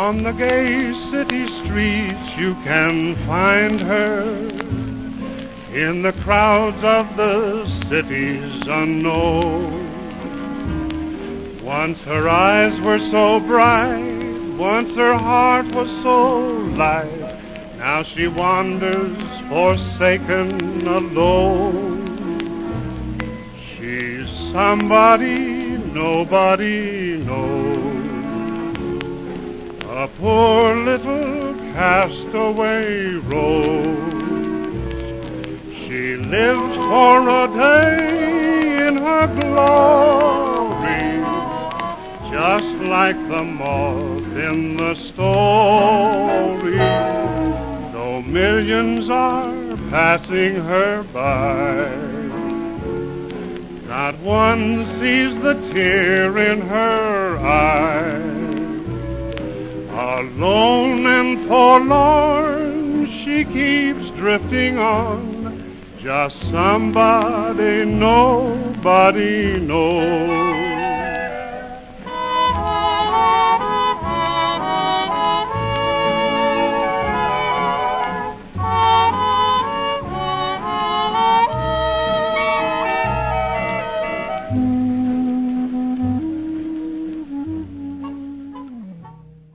On the gay city streets you can find her, in the crowds of the cities unknown. Once her eyes were so bright, once her heart was so light, now she wanders forsaken alone. She's somebody nobody knows, a poor little castaway rose. She lived for a day in her glory, just like the moth in the story. Though millions are passing her by, not one sees the tear in her eye. Alone and forlorn she keeps drifting on, just somebody nobody knows.